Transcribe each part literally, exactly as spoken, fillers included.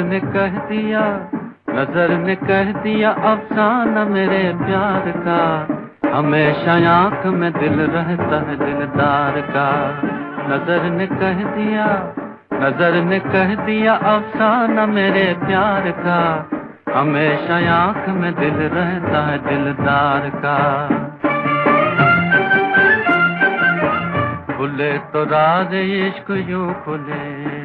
ने कह दिया, नजर ने कह दिया अफसाना मेरे प्यार का। हमेशा आँख में दिल रहता है दिलदार का। नजर ने कह दिया, नजर ने कह दिया अफसाना मेरे प्यार का। हमेशा आँख में दिल रहता है दिलदार का। खुले तो राज इश्क यूं खुले,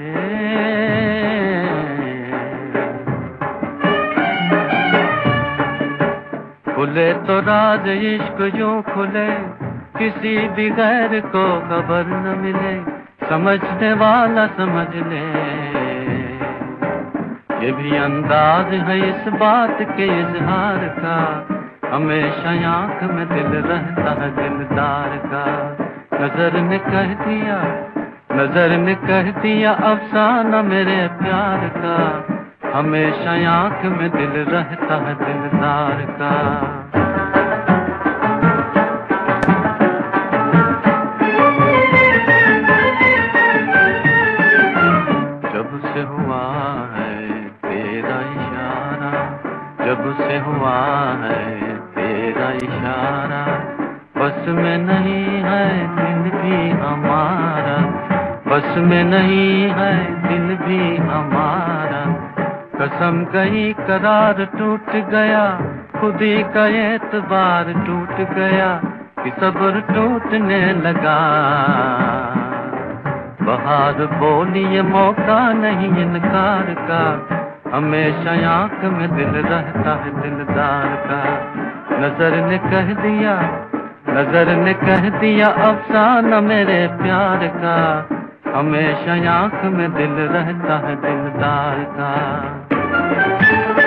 खुले तो राज इश्क यूं खुले, किसी भी गैर को खबर न मिले। समझने वाला समझ ले, ये भी अंदाज है इस बात के इजहार का। हमेशा आँख में दिल रहता है दिलदार का। नजर ने कह दिया, नजर ने कह दिया अफसाना मेरे प्यार का। हमेशा आँख में दिल रहता है दिलदार का। जब से हुआ है तेरा इशारा, जब से हुआ है तेरा इशारा, बस में नहीं है दिल भी हमारा, बस में नहीं है दिल भी हमारा। कसम कही करार टूट गया, खुद ही का एतबार टूट गया, कि सब्र टूटने लगा। बहार बोली ये मौका नहीं इनकार का। हमेशा आँख में दिल रहता है दिलदार का। नजर ने कह दिया, नजर ने कह दिया अफसाना मेरे प्यार का। हमेशा आँख में दिल रहता है दिलदार का।